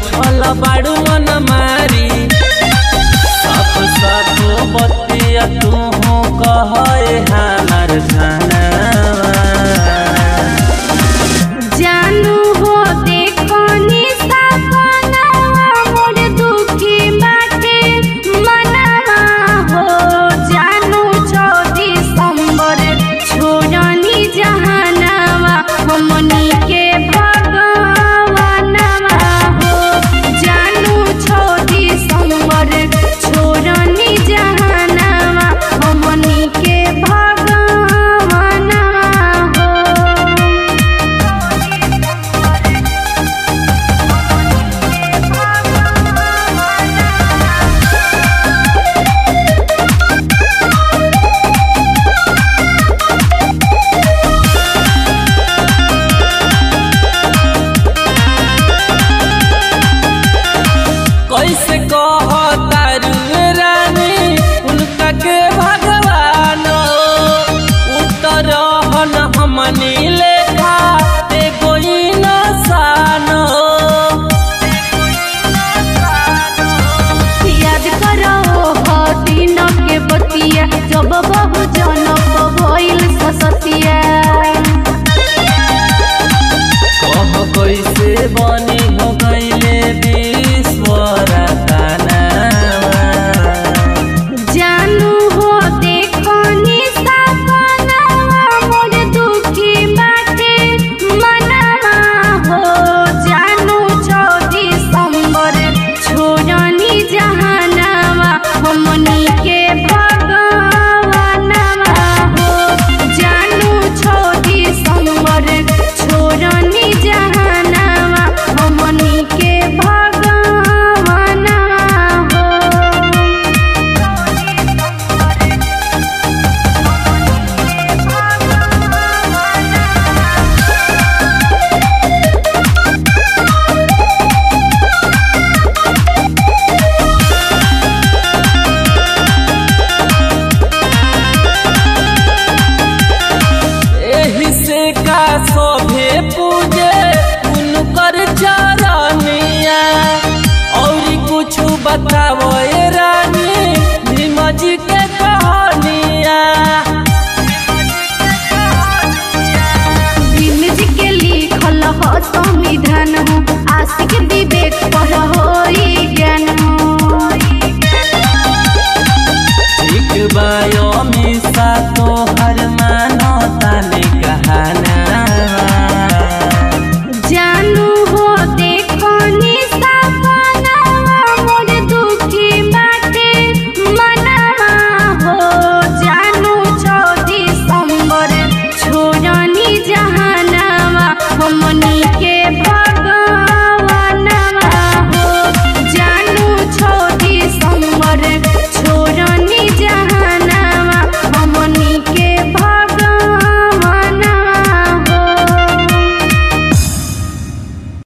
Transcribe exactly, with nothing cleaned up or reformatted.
बैठल बाड़ू मन मारी साफ साफ बतिया तू कहे हमार धनवा जानू हो देखो निशा कोनवा मोर दुखी बाटे मनवा हो जानू चौबीस दिसंबर छोड़नी जहानवा हमनी के भगवानवा हो जानू चौबीस दिसंबर छोड़नी जहानवा हमनी के भगवानवा हो। कैसे कहतारू रानी उनका के भगवान उतरहन हमनी लेखा एगो इंसान याद करो हो दिन के बतिया जब बहु जनक भइल ससतिया कह कैसे बनी हो गईले विश्वरा तानावा जानू हो देखो निशा कोनवा मोर दुखी बाटे मनवा हो जानू चौबीस दिसंबर छोड़नी जहानवा हमनी के भगवानवा हो जानू चौबीस दिसंबर छोड़नी जहानवा हमनी के भगवानवा हो। एही से का सभे पूजे उनकर चरनिया और कुछ बताओ ए रानी भीम जी के कहानिया भीम जी के लिखल हो संविधान हो आशिक विवेक पर होई ज्ञान हो ठीक बायो मिसा तो हर मानो ताने कहाना जानू हो देखो निशा कोनवा मोर दुखी बाटे मनवा हो जानू चौबीस दिसंबर छोड़नी जहानवा हमनी